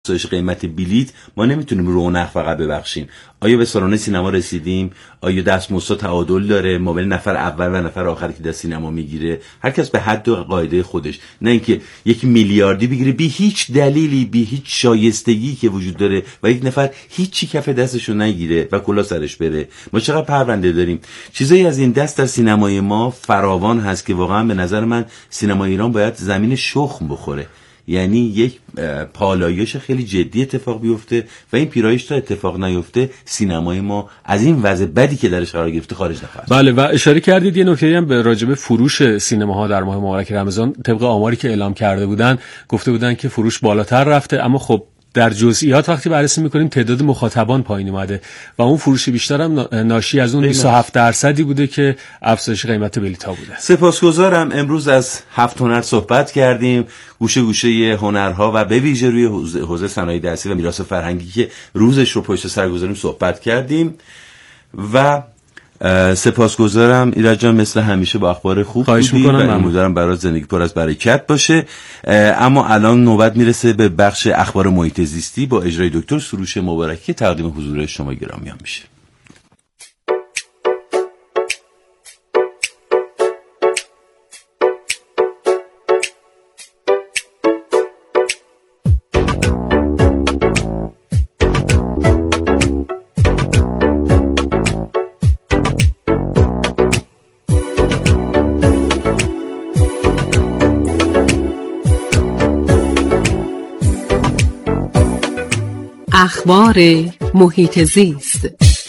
افزایش قیمت بلیت ما نمیتونیم رونق فقط ببخشیم. آیا به سالن سینما رسیدیم؟ آیا دستمزد تعادل داره ما بین نفر اول و نفر آخری که در سینما میگیره؟ هر کس به حد و قاعده خودش، نه اینکه یک میلیاردی بگیره بی هیچ دلیلی، بی هیچ شایستگی که وجود داره و یک نفر هیچی کف دستشو نگیره و کلا سرش بره. ما چقدر پرونده داریم. چیزایی از این دست در سینمای ما فراوان هست که واقعا به نظر من سینما ایران باید زمین شخم بخوره، یعنی یک پالایش خیلی جدی اتفاق بیفته و این پیرایش تا اتفاق نیفته سینمای ما از این وضع بدی که درش قرار گرفته خارج نخواهد. بله، و اشاره کردید یه نکته‌ای هم به راجب فروش سینماها در ماه مبارک رمضان. طبق آماری که اعلام کرده بودن گفته بودن که فروش بالاتر رفته، اما خب در جزئیات وقتی بررسی می‌کنیم تعداد مخاطبان پایین اومده و اون فروش بیشتر هم ناشی از اون 27% بوده که افزایش قیمت بلیط‌ها بوده. سپاسگزارم. امروز از 7 هنر صحبت کردیم، گوشه گوشه هنرها و به ویژه روی حوزه صنایع دستی و میراث فرهنگی که روزش رو پشت سر گذاریم صحبت کردیم و سپاسگزارم ایرج جان، مثل همیشه با اخبار خوب بودی و امیدوارم برای زندگی پر از برکت باشه. اما الان نوبت میرسه به بخش اخبار محیط زیستی با اجرای دکتر سروش مبارکی که تقدیم حضور شما گرامیان میشه. اخبار محیط زیست.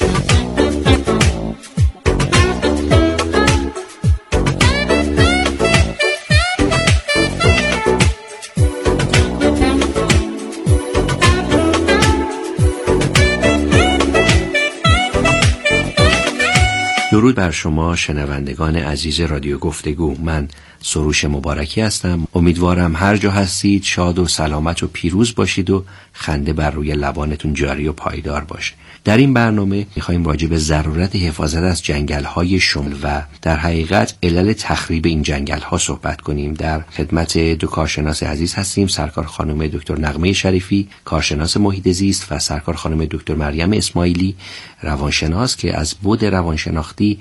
درود بر شما شنوندگان عزیز رادیو گفتگو. من سروش مبارکی هستم. امیدوارم هر جا هستید شاد و سلامت و پیروز باشید و خنده بر روی لبانتون جاری و پایدار باشه. در این برنامه میخوایم راجع به ضرورت حفاظت از جنگل‌های شمال و در حقیقت علل تخریب این جنگل‌ها صحبت کنیم. در خدمت دو کارشناس عزیز هستیم، سرکار خانم دکتر نغمه شریفی، کارشناس محیط زیست، و سرکار خانم دکتر مریم اسماعیلی، روانشناس، که از بعد روانشناختی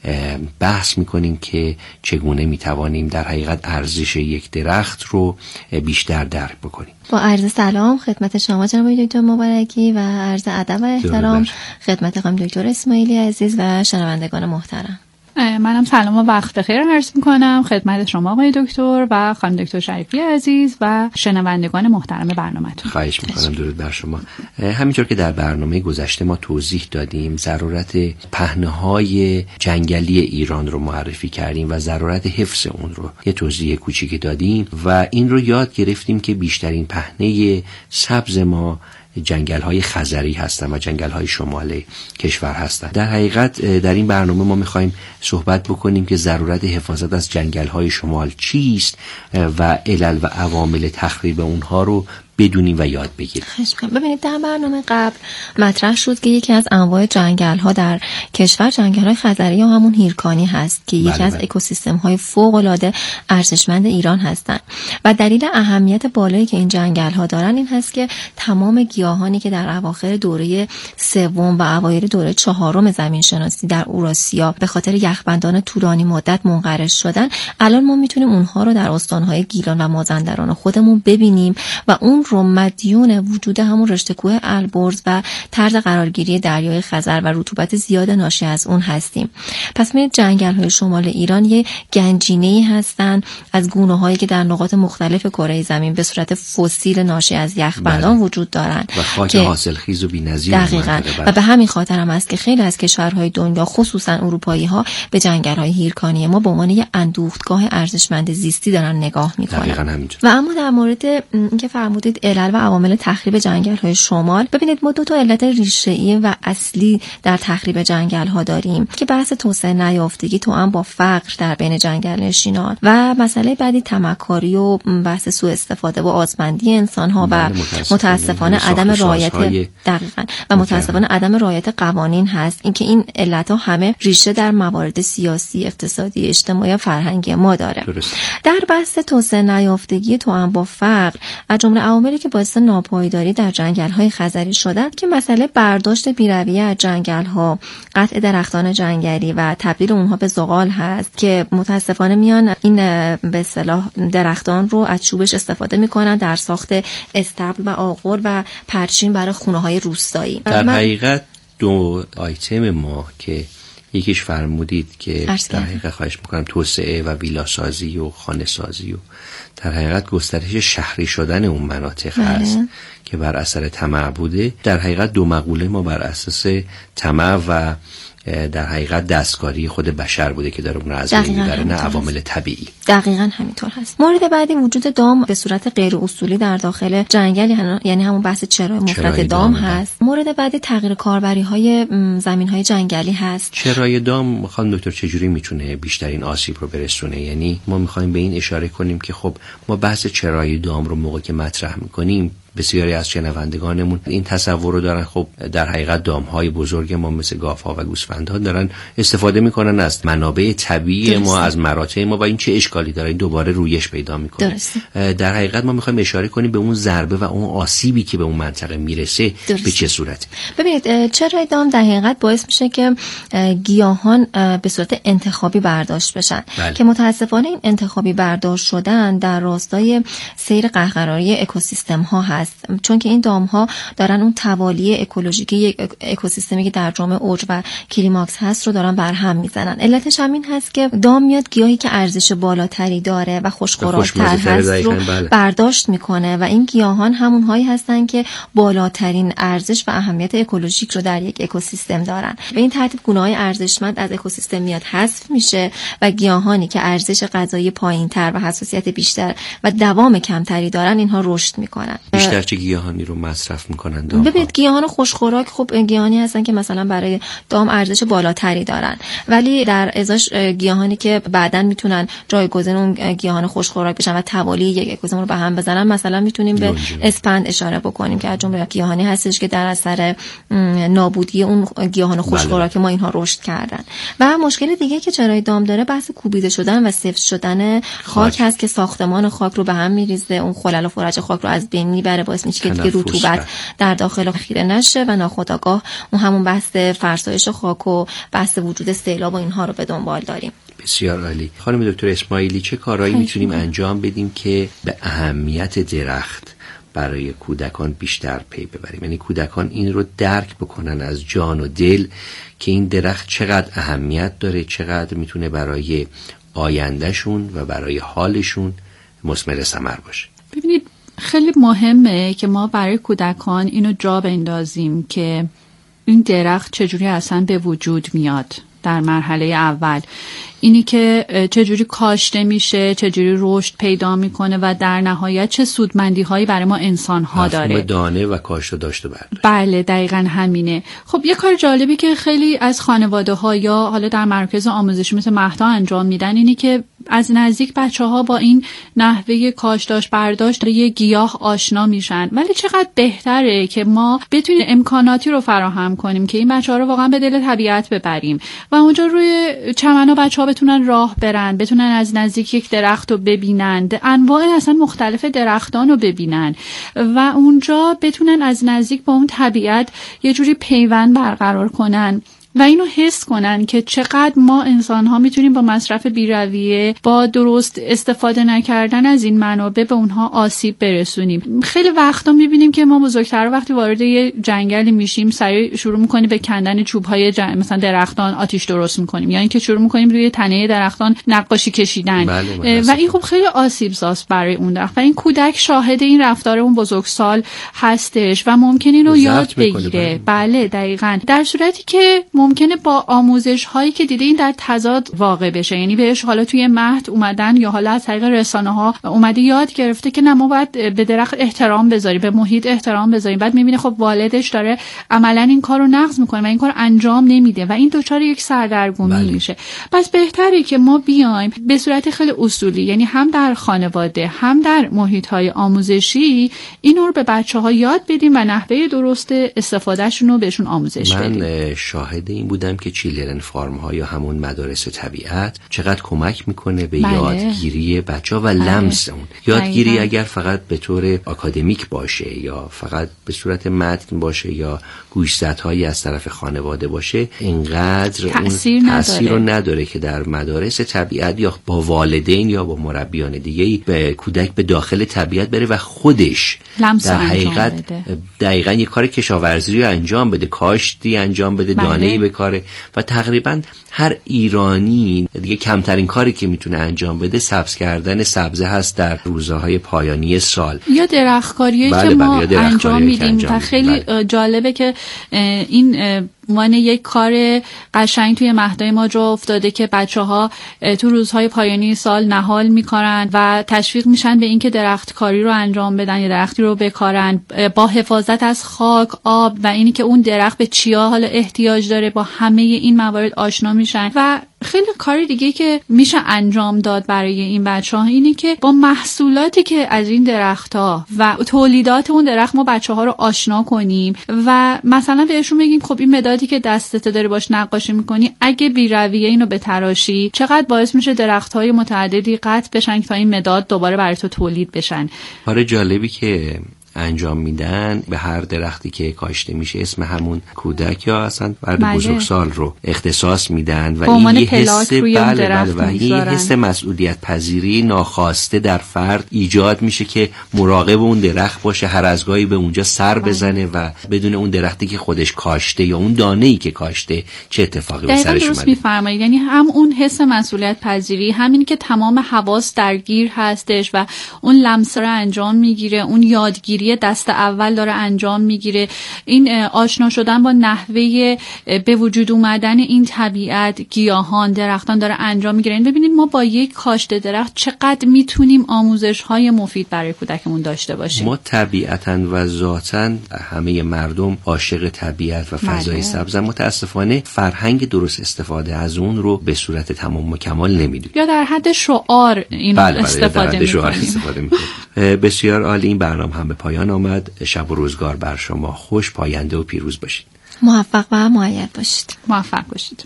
بحث میکنیم که چگونه میتوانیم در حقیقت ارزش یک درخت رو بیشتر درک بکنیم. با عرض سلام خدمت شما جناب دکتر مبارکی و عرض ادب و احترام خدمت خانم دکتر اسماعیلی عزیز و شنوندگان محترم. منم سلام و وقت بخیر عرض میکنم خدمت شما آقای دکتر و خانم دکتر شریفی عزیز و شنوندگان محترم برنامه‌تون. خواهش میکنم. درود بر شما. همینطور که در برنامه گذشته ما توضیح دادیم، ضرورت پهنه‌های جنگلی ایران رو معرفی کردیم و ضرورت حفظ اون رو یه توضیح کوچیکی دادیم و این رو یاد گرفتیم که بیشترین پهنه سبز ما جنگل‌های خزری هستن و جنگل‌های شمال کشور هستن. در حقیقت در این برنامه ما می‌خوایم صحبت بکنیم که ضرورت حفاظت از جنگل‌های شمال چیست و علل و عوامل تخریب اونها رو بدونیم و یاد بگیریم. ببینید در برنامه قبل مطرح شد که یکی از انواع جنگل‌ها در کشور جنگل‌های خزری یا همون هیرکانی هست که یکی از اکوسیستم‌های فوق‌العاده ارزشمند ایران هستند و دلیل اهمیت بالایی که این جنگل‌ها دارن این هست که تمام گیاهانی که در اواخر دوره سوم و اوایل دوره چهارم زمین‌شناسی در اوراسیا به خاطر یخبندان طولانی مدت منقرض شدن، الان ما میتونیم اونها رو در استان‌های گیلان و مازندران خودمون ببینیم و اون رو مدیون وجود همون رشته کوه البرز و طرز قرارگیری دریای خزر و رطوبت زیاد ناشی از اون هستیم. پس می جنگل‌های شمال ایران یه گنجینه‌ای هستن از گونه‌هایی که در نقاط مختلف کره زمین به صورت فسیل ناشی از یخبندان وجود دارن و خاک حاصلخیز و بی‌نظیر. دقیقاً. و به همین خاطر هم است که خیلی از کشورهای دنیا خصوصا اروپایی‌ها به جنگل‌های هیرکانی ما به عنوان یه اندوختگاه ارزشمند زیستی دارن نگاه می‌کنن. و اما در مورد اینکه فرمودید علل و عوامل تخریب جنگل‌های شمال، ببینید ما دو تا علت ریشه‌ای و اصلی در تخریب جنگل‌ها داریم که بحث توسعه نیافتگی توأم با فقر در بین جنگل‌نشینان و مسئله بعدی تمکاری و بحث سوء استفاده و آزمندی انسان‌ها و متأسفانه عدم رعایت دقیقاً و متأسفانه عدم رعایت قوانین هست. اینکه این علت‌ها همه ریشه در موارد سیاسی، اقتصادی، اجتماعی و فرهنگی ما داره. در بحث توسعه نیافتگی توأم با فقر از جمله عوامل عواملی که باعث ناپایداری در جنگل‌های خزری شدن که مسئله برداشت بی‌رویه از جنگل‌ها، قطع درختان جنگلی و تبدیل اونها به زغال هست که متاسفانه میان این به اصطلاح درختان رو از چوبش استفاده میکنن در ساخت استبل و آغل و پرچین برای خونه‌های روستایی. در حقیقت دو آیتم ما که یکیش فرمودید که در حقیقت خواهش میکنم توسعه و ویلاسازی و خانه سازی و در حقیقت گسترش شهری شدن اون مناطق هست که بر اثر طمع بوده. در حقیقت دو مقوله ما بر اساس طمع و در حقیقت دستکاری خود بشر بوده که داره اون رو از بین میبره، نه عوامل طبیعی. دقیقاً همینطور هست. مورد بعدی وجود دام به صورت غیر اصولی در داخل جنگل، یعنی همون بحث چرای مفرد دام هست. مورد بعدی تغییر کاربری‌های زمین‌های جنگلی هست. چرای دام خانم دکتر چجوری میتونه بیشترین آسیب رو برسونه؟ یعنی ما می‌خوایم به این اشاره کنیم که خب ما بحث چرای دام رو موقعی که مطرح می‌کنیم بسیاری از شنوندگانمون این تصور رو دارن خب در حقیقت دام‌های بزرگ ما مثل گاوها و گوسفندها دارن استفاده میکنن از منابع طبیعی ما، از مراتع ما و این چه اشکالی داره؟ این دوباره رویش پیدا میکنه. در حقیقت ما میخوایم اشاره کنیم به اون ضربه و اون آسیبی که به اون منطقه میرسه به چه صورتی. ببینید چرای دام در حقیقت باعث میشه که گیاهان به صورت انتخابی برداشت بشن که متاسفانه این انتخابی برداشت شدن در راستای سیر قهقراری اکوسیستم ها هست، چون که این دام ها دارن اون توالی اکولوژیکی اکوسیستمی که در جامعه اوج و کلیماکس هست رو دارن برهم میزنن. علتش همین هست که دام میاد گیاهی که ارزش بالاتری داره و خوش‌خوراک‌تر هست رو برداشت میکنه و این گیاهان همون هایی هستن که بالاترین ارزش و اهمیت اکولوژیک رو در یک اکوسیستم دارن. به این ترتیب گونه‌های ارزشمند از اکوسیستم میاد حذف میشه و گیاهانی که ارزش غذایی پایین‌تر و حساسیت بیشتر و دوام کمتری دارن اینها رشد میکنن. بیشتر چه گیاهانی رو مصرف میکنن دام؟ ببینید گیاهان خوش‌خوراک خب گیاهانی هستن که مثلا برای دام ارزش بالاتری دارن، ولی در ازاش گیاهانی که بعداً میتونن جایگزین اون گیاهان خوش‌خوراک بشن و توالی یک اکوسیستم رو به هم بزنن، مثلا میتونیم به اسپند اشاره بکنیم که از جمله گیاهانی هستش که در اثر نابودی اون گیاهان خوش‌خوراک ما اینها رشد کردن. و مشکل دیگه که چرای دام داره بحث کوبیده شدن و سفت شدن خاک هست که ساختمان خاک رو به هم میریزه، اون خلل و فرج خاک رو از بین میبره، باعث میشه که دیگه رطوبت در داخل خیره نشه و ناخودآگاه اون همون بحث فرسایش خاک و بحث وجود سیلاب و اینها رو به دنبال داریم. بسیار عالی. خانم دکتر اسماعیلی چه کارهایی میتونیم انجام بدیم که به اهمیت درخت برای کودکان بیشتر پی ببریم؟ یعنی کودکان این رو درک بکنن از جان و دل که این درخت چقدر اهمیت داره، چقدر میتونه برای آیندهشون و برای حالشون مثمر ثمر باشه. ببینید خیلی مهمه که ما برای کودکان اینو جا بندازیم که این درخت چجوری اصلا به وجود میاد. در مرحله اول اینی که چجوری کاشته میشه، چجوری رشد پیدا میکنه و در نهایت چه سودمندی هایی برای ما انسان ها داره. دانه و کاشته داشته برداشت. بله دقیقاً همینه. خب یه کار جالبی که خیلی از خانواده ها یا حالا در مراکز آموزشی مثل مهدا انجام میدن اینی که از نزدیک بچه‌ها با این نحوه کاشت برداشت یه گیاه آشنا میشن. ولی چقدر بهتره که ما بتونیم امکاناتی رو فراهم کنیم که این بچه‌ها رو واقعا به دل طبیعت ببریم و اونجا روی چمن‌ها بچه‌ها بتونن راه برن، بتونن از نزدیک یک درخت رو ببینن، انواع اصلا مختلف درختان رو ببینن و اونجا بتونن از نزدیک با اون طبیعت یه جوری پیوند برقرار کنن و اینو حس کنن که چقدر ما انسان‌ها میتونیم با مصرف بی‌رویه، با درست استفاده نکردن از این منابع به اونها آسیب برسونیم. خیلی وقتا میبینیم که ما بزرگتر وقتی وارد یه جنگلی میشیم سریع شروع میکنیم به کندن چوب‌های مثلا درختان آتش درست میکنیم، یا اینکه شروع میکنیم روی تنه درختان نقاشی کشیدن و این خب خیلی آسیب‌زاست برای اون درخت و این کودک شاهد این رفتار اون بزرگسال هستش و ممکنه اینو یاد بگیره. بله دقیقاً. در صورتی که ممکنه با آموزش هایی که دیده این در تضاد واقع بشه، یعنی بهش حالا توی مهد اومدن یا حالا از طریق رسانه ها اومده یاد گرفته که نه ما باید به درخت احترام بذاریم، به محیط احترام بذاریم، بعد میبینه خب والدش داره عملا این کارو نقض میکنه و این کار انجام نمیده و این دچار یک سردرگمی میشه. پس بهتره که ما بیایم به صورت خیلی اصولی، یعنی هم در خانواده هم در محیط های آموزشی اینو رو به بچه‌ها یاد بدیم و نحوه درست استفادهشون رو بهشون آموزش بدیم. من شاهد این بودم که چیلدرن فارم ها یا همون مدارس طبیعت چقدر کمک میکنه به بله. یادگیری بچه ها و لمس اون یادگیری. اگر فقط به طور آکادمیک باشه یا فقط به صورت متن باشه یا گوشزدهایی از طرف خانواده باشه، اینقدر تأثیر رو نداره که در مدارس طبیعت یا با والدین یا با مربیان دیگه‌ای به کودک به داخل طبیعت بره و خودش در حقیقت دقیقاً یک کار کشاورزی رو انجام بده، کاشتی انجام بده، دانه‌ای بکاره. و تقریباً هر ایرانی دیگه کمترین کاری که میتونه انجام بده سبز کردن سبزه هست در روزهای پایانی سال یا درختکاریه که ما انجام میدیم. و خیلی جالبه که این عنوان یک کار قشنگ توی مهدای ما جا افتاده که بچه‌ها تو روزهای پایانی سال نهال می‌کنن و تشویق میشن به اینکه درختکاری رو انجام بدن یا درختی رو بکارن با حفاظت از خاک، آب و اینی که اون درخت به چیا حالا احتیاج داره. با همه این موارد آشنا میشن. و خیلی کار دیگه که میشه انجام داد برای این بچه‌ها اینه که با محصولاتی که از این درخت‌ها و تولیدات اون درخت ما بچه‌ها رو آشنا کنیم و مثلا بهشون بگیم خب این مدادی که دستت داری باش نقاشی می‌کنی اگه بی‌رویه اینو بتراشی چقدر باعث میشه درخت‌های متعددی قطع بشن تا این مداد دوباره برای تو تولید بشن. کار جالبی که انجام میدن به هر درختی که کاشته میشه اسم همون کودک یا اصلا فرد بزرگسال رو اختصاص میدن و این یه حس و یه حس مسئولیت پذیری ناخواسته در فرد ایجاد میشه که مراقب اون درخت باشه، هر از گاهی به اونجا سر بزنه و بدون اون درختی که خودش کاشته یا اون دانه‌ای که کاشته چه اتفاقی به سرش اومده. میفرمایید. یعنی هم اون حس مسئولیت پذیری، همین که تمام حواس درگیر هستش و اون لمس رو انجام میگیره، اون یادگیری دست اول داره انجام میگیره، این آشنا شدن با نحوه به وجود اومدن این طبیعت، گیاهان، درختان داره انجام میگیره. ببینید ما با یک کاشته درخت چقدر میتونیم آموزش های مفید برای کودکمون داشته باشیم. ما طبیعتاً و ذاتاً همه مردم عاشق طبیعت و فضای سبزن، متاسفانه فرهنگ درست استفاده از اون رو به صورت تمام و کمال نمیدونیم یا در حد شعار این استفاده میکنیم. بسیار عالی. این برنامه هم به پایان آمد. شب و روزگار بر شما خوش، پاینده و پیروز باشید. موفق و مؤید باشید. موفق باشید.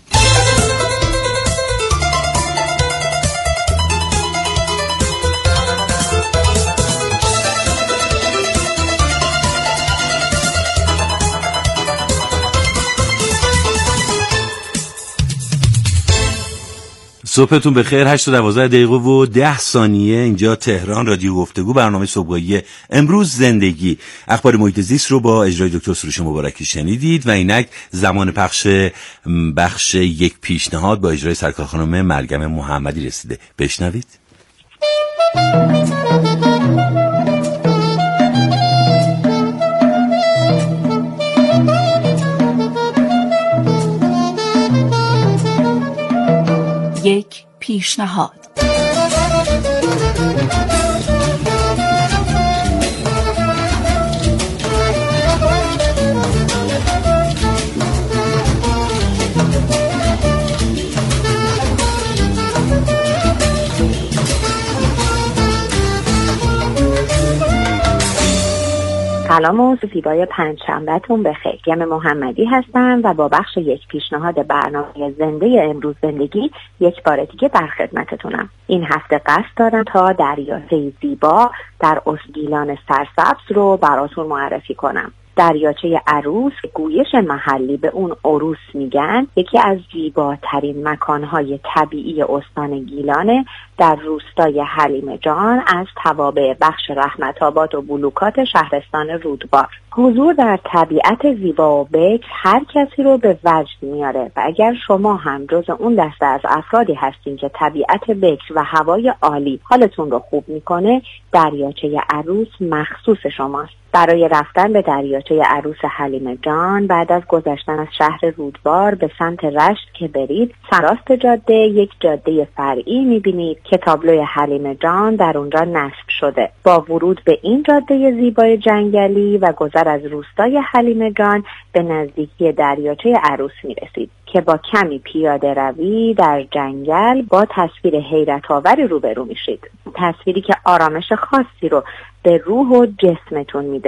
صبحتون بخیر. 8:12 اینجا تهران، رادیو گفتگو، برنامه صبحگاهی امروز زندگی. اخبار محیط زیست رو با اجرای دکتر سروش مبارکی شنیدید و اینک زمان بخش یک پیشنهاد با اجرای سرکار خانم مریم محمدی رسیده. بشنوید. یک پیشنهاد. سلام و زیبای پنجشنبه‌تون بخیر. مریم محمدی هستم و با بخش یک پیشنهاد برنامه زنده امروز زندگی یک بار دیگه در خدمتتونم. این هفته قصد دارم تا دریاچه زیبا در اسگیلان سرسبز رو براتون معرفی کنم. دریاچه عروس، گویش محلی به اون عروس میگن، یکی از زیباترین مکانهای طبیعی استان گیلانه در روستای حلیم جان از توابع بخش رحمت‌آباد و بلوکات شهرستان رودبار. حضور در طبیعت زیبا و بکر هر کسی رو به وجد میاره و اگر شما هم جز اون دسته از افرادی هستین که طبیعت بکر و هوای عالی حالتون رو خوب میکنه، دریاچه عروس مخصوص شماست. برای رفتن به دریاچه عروس حلیم جان بعد از گذشتن از شهر رودبار به سمت رشت که برید، سراست جاده یک جاده فرعی میبینید که تابلوی حلیم جان در اونجا نصب شده. با ورود به این جاده زیبای جنگلی و گذر از روستای حلیم جان به نزدیکی دریاچه عروس میرسید که با کمی پیاده روی در جنگل با تصویر حیرت آوری روبرو میشید. تصویری که آرامش خاصی رو به روح و جسمتون میده.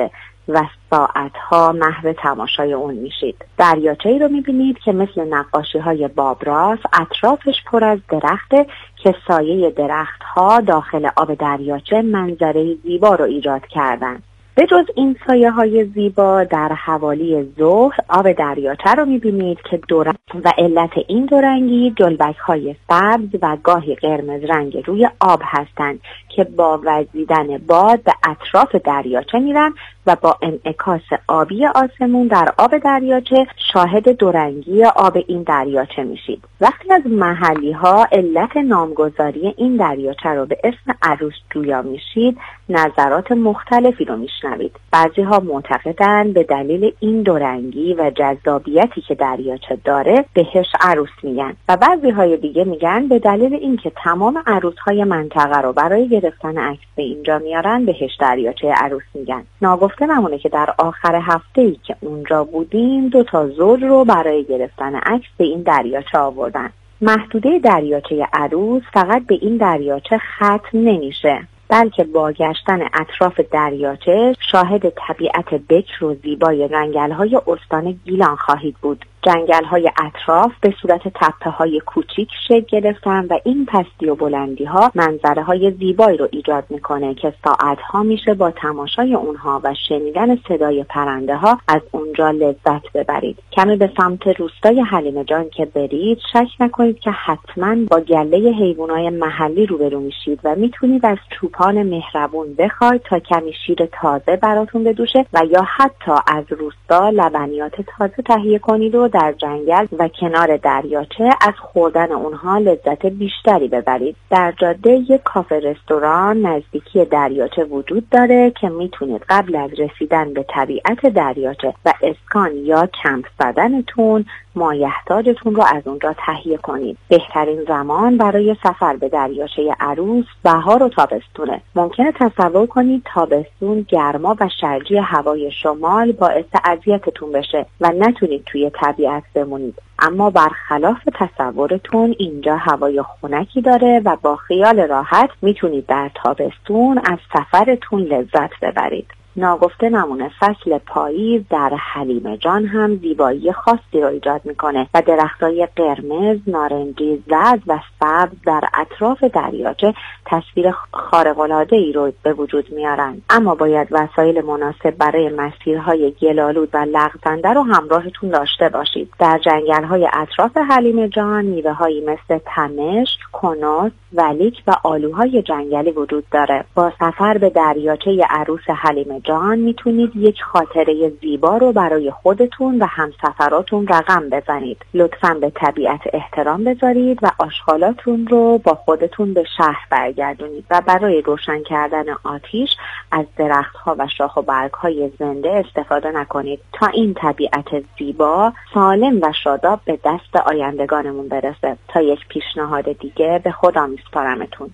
و ساعتها محو تماشای اون میشید. دریاچه‌ای رو میبینید که مثل نقاشی‌های باب راس اطرافش پر از درخته که سایه درخت‌ها داخل آب دریاچه منظره زیبا رو ایجاد کردن. به جز این سایه‌های زیبا در حوالی ظهر آب دریاچه رو می‌بینید که دورنگ و علت این دورنگی جلبک‌های سبز و گاهی قرمز رنگ روی آب هستند که با وزیدن باد به اطراف دریاچه میرن و با انعکاس آبی آسمون در آب دریاچه شاهد دورنگی آب این دریاچه میشید. وقتی از محلی‌ها علت نامگذاری این دریاچه رو به اسم عروس جویا میشید، نظرات مختلفی رو میشنوید. بعضی‌ها معتقدند به دلیل این دورنگی و جذابیتی که دریاچه داره بهش عروس میگن و بعضی‌های دیگه میگن به دلیل اینکه تمام عروس‌های منطقه رو برای گرفتن عکس به اینجا میارن بهش دریاچه عروس میگن. ناگفته نمونه که در آخر هفته‌ای که اونجا بودیم 2 زوج رو برای گرفتن عکس به این دریاچه آوردن. محدوده دریاچه عروس فقط به این دریاچه ختم نمیشه، بلکه با گشتن اطراف دریاچه شاهد طبیعت بکر و زیبای جنگل‌های استان گیلان خواهید بود. جنگل‌های اطراف به صورت تپه‌های کوچیک شکل گرفتن و این پستی و بلندی‌ها منظره‌های زیبایی رو ایجاد می‌کنه که ساعت‌ها میشه با تماشای اونها و شنیدن صدای پرنده‌ها از اونجا لذت ببرید. کمی به سمت روستای حلیم جان که برید، شک نکنید که حتماً با گله حیوانات محلی روبرو میشید و میتونید از چوپان مهربون بخواید تا کمی شیر تازه براتون بدوشه و یا حتی از روستا لبنیات تازه تهیه کنید و در جنگل و کنار دریاچه از خوردن اونها لذت بیشتری ببرید. در جاده یک کافه رستوران نزدیکی دریاچه وجود داره که میتونید قبل از رسیدن به طبیعت دریاچه و اسکان یا کمپ زدنتون مایحتاجتون رو از اونجا تهیه کنید. بهترین زمان برای سفر به دریاچه عروس بهار و تابستونه. ممکنه تصور کنید تابستون گرما و شرجی هوای شمال باعث اذیتتون بشه و نتونید توی طبیعت بمونید، اما برخلاف تصورتون اینجا هوای خنکی داره و با خیال راحت میتونید در تابستون از سفرتون لذت ببرید. ناگفته نمونه فصل پاییز در حلیم جان هم زیبایی خاصی رو ایجاد میکنه و درختای قرمز، نارنجی، زرد و سبز در اطراف دریاچه تصویر خارق‌العاده‌ای رو به وجود میارن. اما باید وسایل مناسب برای مسیرهای گل‌آلود و لغزنده رو همراهتون داشته باشید. در جنگل‌های اطراف حلیم جان میوه‌هایی مثل تمشک، کنوس، ولیک و آلوهای جنگلی وجود داره. با سفر به دریاچه عروس حلیم جان میتونید یک خاطره زیبا رو برای خودتون و همسفراتون رقم بزنید. لطفاً به طبیعت احترام بذارید و آشغالاتون رو با خودتون به شهر برگردونید و برای روشن کردن آتیش از درختها و شاخ و برگهای زنده استفاده نکنید تا این طبیعت زیبا سالم و شاداب به دست آیندگانمون برسه. تا یک پیشنهاد دیگه به خدا میسپارمتون.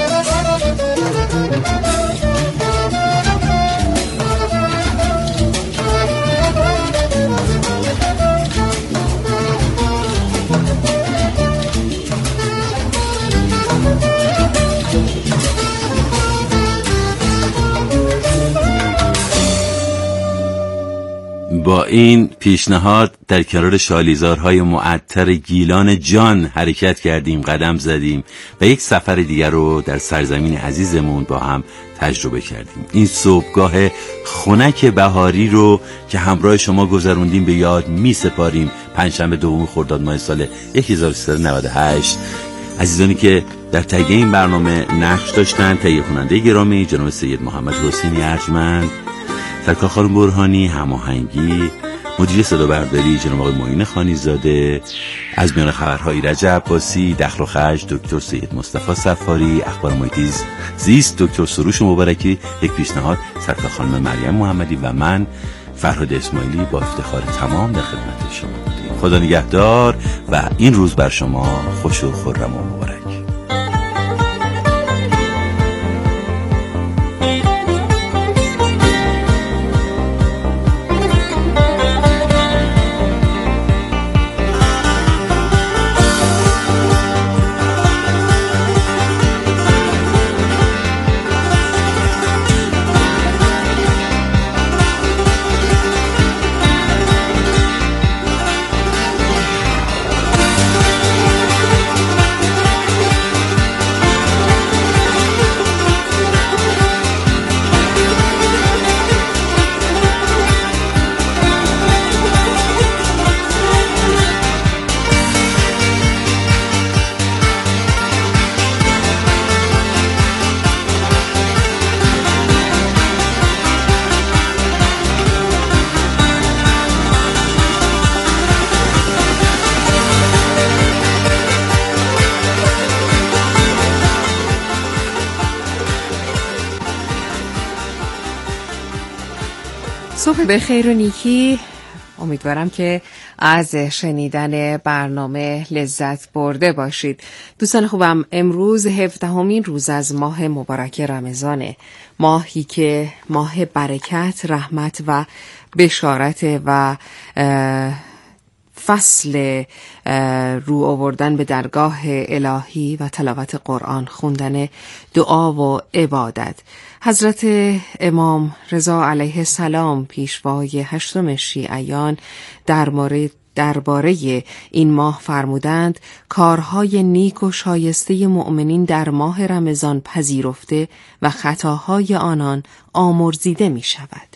با این پیشنهاد در کنار شالیزارهای معطر گیلان جان حرکت کردیم، قدم زدیم و یک سفر دیگر رو در سرزمین عزیزمون با هم تجربه کردیم. این صبحگاه خنک بهاری رو که همراه شما گذروندیم به یاد می سپاریم. پنجشنبه 2 خرداد ماه سال 1398. عزیزانی که در تهیه این برنامه نقش داشتن، تهیه کننده گرامی جناب سید محمد حسینی ارجمند، سرکار خانم برهانی، هماهنگی، مدیر صدا برداری جناب آقای معین خانیزاده، از میان خبرهای رجب عباسی، دخل و خرج دکتر سید مصطفی صفاری، اخبار محیط زیست دکتر سروش مبارکی، یک پیشنهاد سرکار خانم مریم محمدی و من فرهاد اسماعیلی با افتخار تمام در خدمت شما بودیم. خدا نگهدار و این روز بر شما خوش و خرم و مبارک. صبح بخیر و نیکی. امیدوارم که از شنیدن برنامه لذت برده باشید. دوستان خوبم، امروز 17مین روز از ماه مبارک رمضانه، ماهی که ماه برکت، رحمت و بشارت و فصل رو آوردن به درگاه الهی و تلاوت قرآن، خوندن دعا و عبادت. حضرت امام رضا علیه السلام پیشوای 8 شیعیان درباره این ماه فرمودند کارهای نیک و شایسته مؤمنین در ماه رمضان پذیرفته و خطاهای آنان آمرزیده می شود.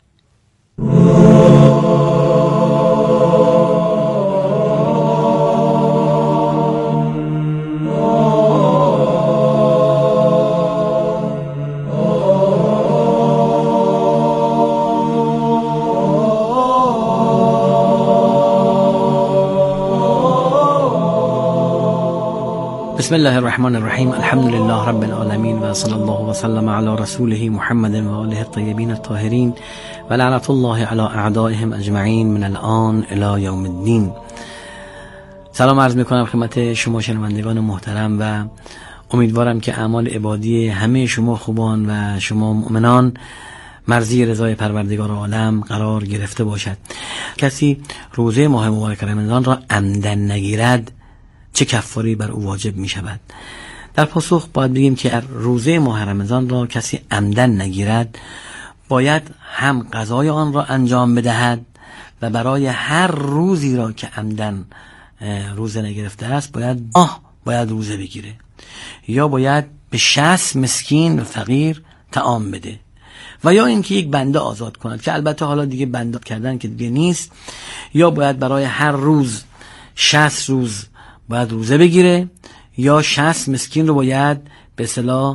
بسم الله الرحمن الرحیم. الحمد لله رب العالمین و صلی الله و سلم علی رسوله محمد و آله الطیبین الطاهرین و لعنت الله علی اعدائهم اجمعین من الان الی یوم الدین. سلام عرض میکنم خدمت شما شنوندگان محترم و امیدوارم که اعمال عبادی همه شما خوبان و شما مؤمنان مرضی رضای پروردگار عالم قرار گرفته باشد. کسی روزه ماه مبارک رمضان را عمدن نگیرد چه کفاری بر او واجب می شود؟ در پاسخ باید بگیم که روزه ماه رمضان را کسی عمدن نگیرد باید هم قضای آن را انجام بدهد و برای هر روزی را که عمدن روزه نگرفته است باید روزه بگیره، یا باید به 60 مسکین و فقیر طعام بده، و یا اینکه یک بنده آزاد کند که البته حالا دیگه بنده کردن که دیگه نیست، یا باید برای هر روز 60 روز باید روزه بگیره، یا 60 مسکین رو باید به اصطلاح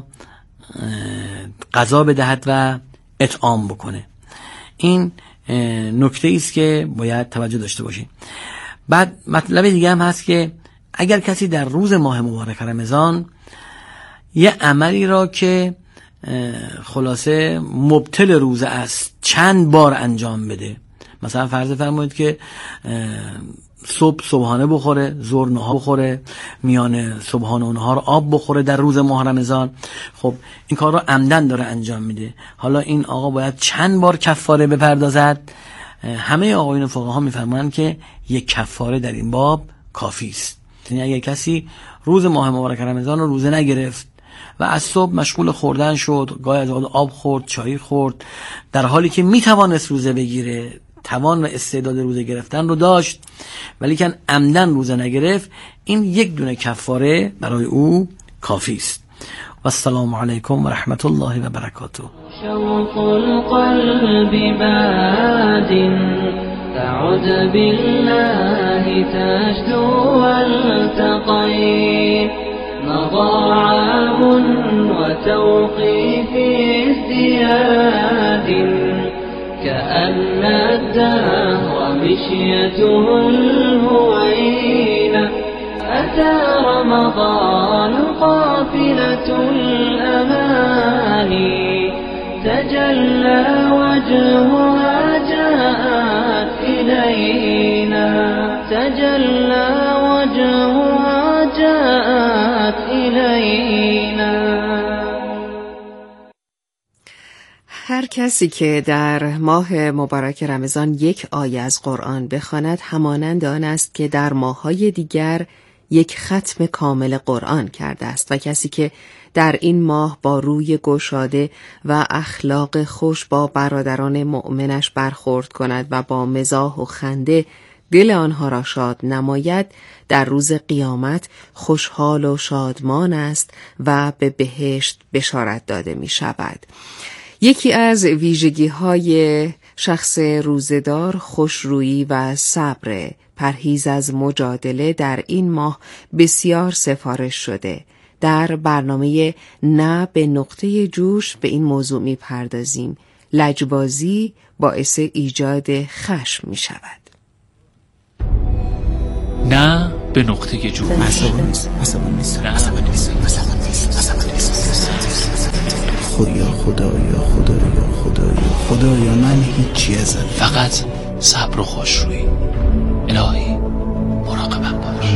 غذا بدهد و اطعام بکنه. این نکته است که باید توجه داشته باشیم. بعد مطلب دیگه هم هست که اگر کسی در روز ماه مبارک رمضان یه عملی را که خلاصه مبطل روزه است چند بار انجام بده، مثلا فرض فرمایید که صبحانه بخوره، ظهر نهار بخوره، میان صبحانه و نهار آب بخوره در روز ماه رمضان، خب این کار رو عمدن داره انجام میده. حالا این آقا باید چند بار کفاره بپردازد؟ همه آقایون فقها میفرمایند که یک کفاره در این باب کافی است. یعنی اگر کسی روز ماه مبارک رمضان رو روزه نگرفت و از صبح مشغول خوردن شد، گاهی از آب خورد، چای خورد، در حالی که میتوانست روزه بگیره، توان و استعداد روزه گرفتن رو داشت ولی که عمدن روزه نگرفت، این یک دونه کفاره برای او کافی است. و السلام علیکم و رحمت الله و برکاته. شوق القلب باد تعد بالله تجدو والتقي مضى عام وتوقيف ازدياد كأن الدهر مشيته الهوينة أتى رمضان قافلة الأماني تجلى وجهها جاءت إلينا تجلى وجهها جاءت إلينا. هر کسی که در ماه مبارک رمضان یک آیه از قرآن بخواند همانند آن است که در ماه‌های دیگر یک ختم کامل قرآن کرده است، و کسی که در این ماه با روی گشاده و اخلاق خوش با برادران مؤمنش برخورد کند و با مزاح و خنده دل آنها را شاد نماید، در روز قیامت خوشحال و شادمان است و به بهشت بشارت داده می شود. یکی از ویژگی‌های شخص روزه‌دار خوشرویی و صبر، پرهیز از مجادله در این ماه بسیار سفارش شده. در برنامه نه به نقطه جوش به این موضوع می‌پردازیم. لجبازی باعث ایجاد خشم می‌شود. نه به نقطه جوش. خدایا خدایا من هیچی ازت، فقط صبر و خوشرویی. الهی مراقبم باش.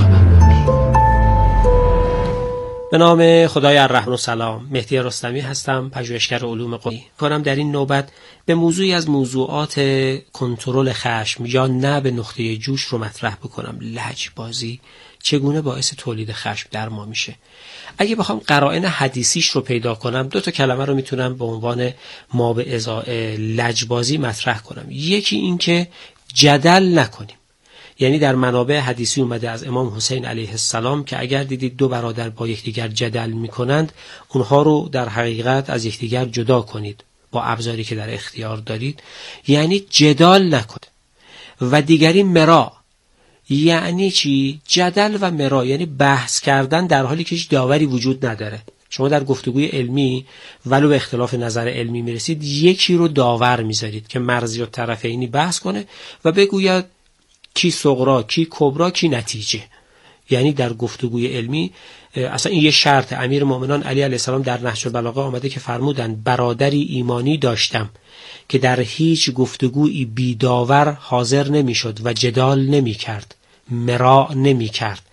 به نام خدای الرحمن السلام. مهدی رستمی هستم، پژوهشگر علوم قرآنی. کارم در این نوبت به موضوعی از موضوعات کنترل خشم یا نه به نقطه جوش رو مطرح بکنم. لجبازی چگونه باعث تولید خشم در ما میشه. اگه بخوام قرائن حدیثیش رو پیدا کنم، 2 کلمه رو میتونم به عنوان ما به ازای لجبازی مطرح کنم. یکی این که جدل نکنیم. یعنی در منابع حدیثی اومده از امام حسین علیه السلام که اگر دیدید 2 برادر با یکدیگر جدل میکنند، اونها رو در حقیقت از یکدیگر جدا کنید با ابزاری که در اختیار دارید. یعنی جدال نکنید. و دیگری مرا. یعنی چی؟ جدل و مرا یعنی بحث کردن در حالی که هیچ داوری وجود نداره. شما در گفتگوی علمی ولو به اختلاف نظر علمی میرسید، یکی رو داور میذارید که مرزی و طرفینی بحث کنه و بگوید کی صغرا، کی کبرا، کی نتیجه. یعنی در گفتگوی علمی اصلا این یه شرط. امیر مومنان علی علیه السلام در نهج البلاغه آمده که فرمودند برادری ایمانی داشتم که در هیچ گفتگویی بی داور حاضر نمیشد و جدال نمی کرد، مرا نمی کرد.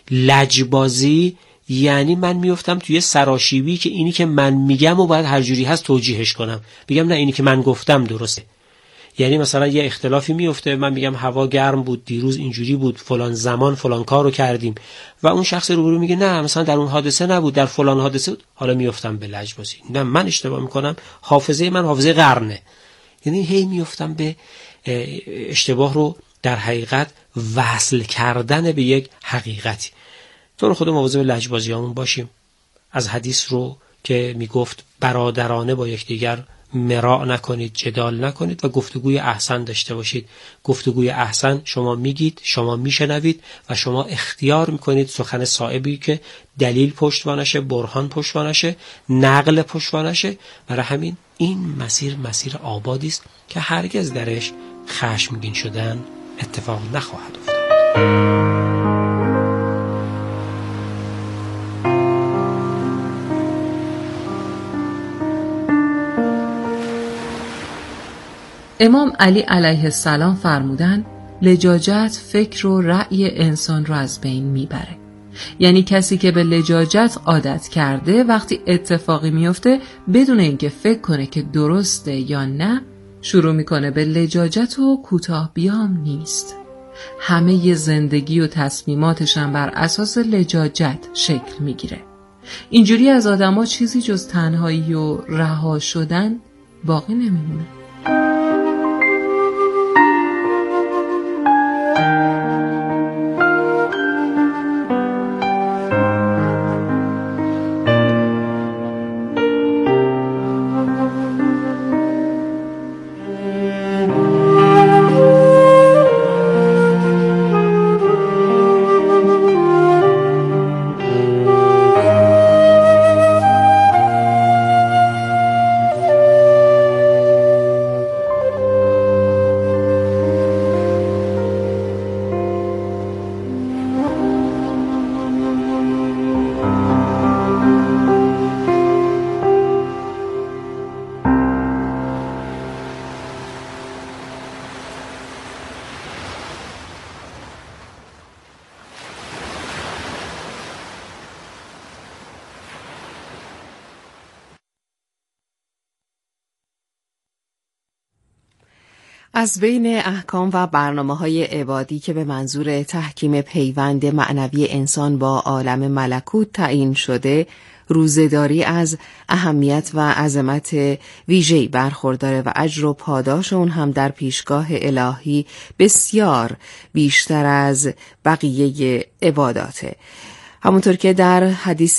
لجبازی یعنی من میفتم توی سراشیبی که اینی که من میگم و باید هر جوری هست توجیهش کنم، بگم نه اینی که من گفتم درسته. یعنی مثلا یه اختلافی میفته، من میگم هوا گرم بود دیروز، اینجوری بود، فلان زمان فلان کارو کردیم، و اون شخص روبرو میگه نه مثلا در اون حادثه نبود، در فلان حادثه بود. حالا میفتم به لجبازی. نه من اشتباه میکنم، حافظه من حافظه قرنه. یعنی هی میفتم به اشتباه رو در حقیقت وصل کردن به یک حقیقتی. تو خود مواظب لجبازیامون باشیم. از حدیث رو که میگفت برادرانه با یکدیگر مراع نکنید، جدال نکنید و گفتگوی احسن داشته باشید. گفتگوی احسن شما میگید، شما میشنوید و شما اختیار میکنید سخن صائبی که دلیل پشتوانشه، برهان پشتوانشه، نقل پشتوانشه. برای همین این مسیر آبادی است که هرگز درش خشمگین شدن اتفاق نخواهد افتاد. امام علی علیه السلام فرمودن لجاجت فکر و رأی انسان رو از بین میبره. یعنی کسی که به لجاجت عادت کرده وقتی اتفاقی میفته بدون اینکه فکر کنه که درسته یا نه، شروع میکنه به لجاجت و کوتاه بیام نیست. همه زندگی و تصمیماتش هم بر اساس لجاجت شکل میگیره. اینجوری از آدما چیزی جز تنهایی و رها شدن باقی نمیمونه. از بین احکام و برنامه‌های عبادی که به منظور تحکیم پیوند معنوی انسان با عالم ملکوت تعیین شده، روزه‌داری از اهمیت و عظمت ویژه‌ای برخورداره و اجر و پاداش اون هم در پیشگاه الهی بسیار بیشتر از بقیه عباداته. همونطور که در حدیث